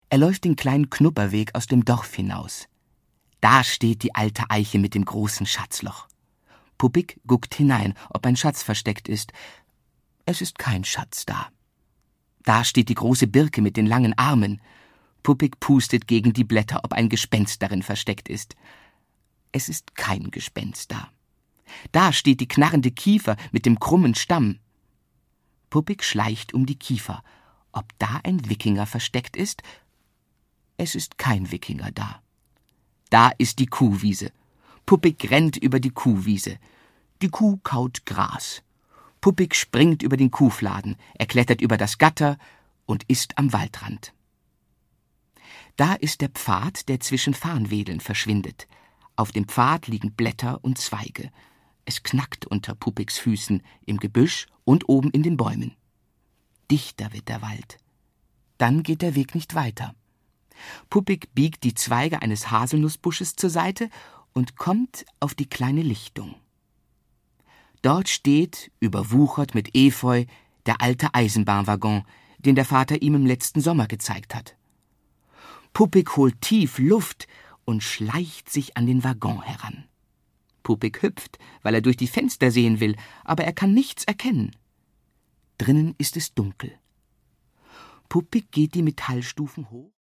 Er läuft den kleinen Knupperweg aus dem Dorf hinaus. Da steht die alte Eiche mit dem großen Schatzloch. Puppig guckt hinein, ob ein Schatz versteckt ist. Es ist kein Schatz da. Da steht die große Birke mit den langen Armen. Puppig pustet gegen die Blätter, ob ein Gespenst darin versteckt ist. Es ist kein Gespenst da. Da steht die knarrende Kiefer mit dem krummen Stamm. Puppig schleicht um die Kiefer. Ob da ein Wikinger versteckt ist? Es ist kein Wikinger da. Da ist die Kuhwiese. Puppig rennt über die Kuhwiese. Die Kuh kaut Gras. Puppig springt über den Kuhfladen, er klettert über das Gatter und ist am Waldrand. Da ist der Pfad, der zwischen Farnwedeln verschwindet. Auf dem Pfad liegen Blätter und Zweige. Es knackt unter Puppigs Füßen, im Gebüsch und oben in den Bäumen. Dichter wird der Wald. Dann geht der Weg nicht weiter. Puppig biegt die Zweige eines Haselnussbusches zur Seite und kommt auf die kleine Lichtung. Dort steht, überwuchert mit Efeu, der alte Eisenbahnwaggon, den der Vater ihm im letzten Sommer gezeigt hat. Puppig holt tief Luft und schleicht sich an den Waggon heran. Puppig hüpft, weil er durch die Fenster sehen will, aber er kann nichts erkennen. Drinnen ist es dunkel. Puppig geht die Metallstufen hoch.